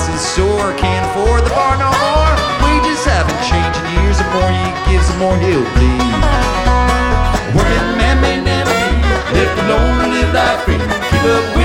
price of the store, can't afford the bar no more. Wages haven't changed in years, the more you give, the more he'll bleed. Working man may never be left alone to live life free. Keep up with